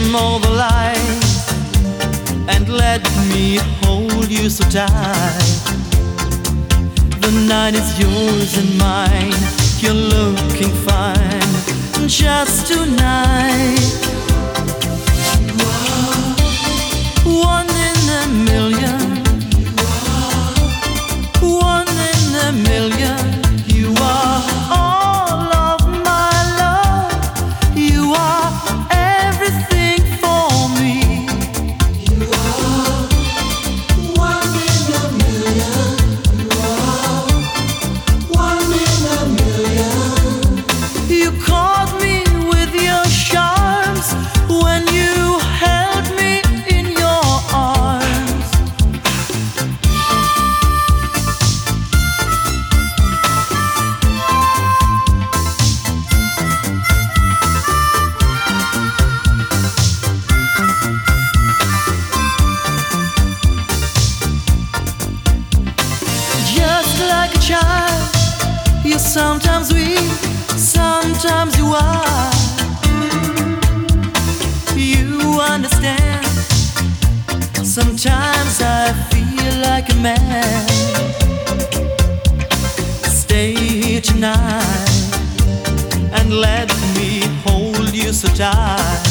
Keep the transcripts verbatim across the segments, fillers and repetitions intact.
dim all the lights and let me hold you so tight. The night is yours and mine. You're looking fine just tonight. One in a million. One in a million. You are all of my love. You are everything for me. You are one in a million. You are one in a million. You caught me with your charms when you held me in your arms. Just like a child, you're sometimes weak, sometimes you are. You understand. Sometimes I feel like a man. Stay here tonight and let me hold you so tight.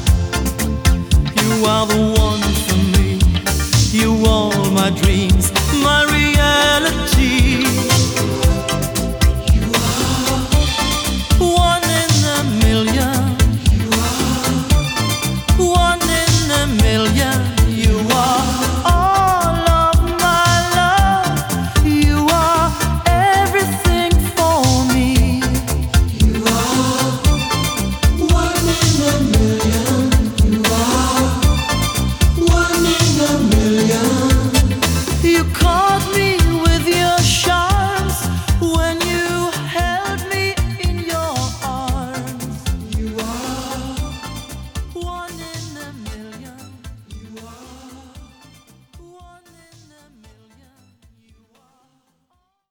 You are the one for me. You are my dreams, my reality. You are one in a million. You are one in a million. You are all of my love. You are everything for me. You are one in a million. You are one in a million.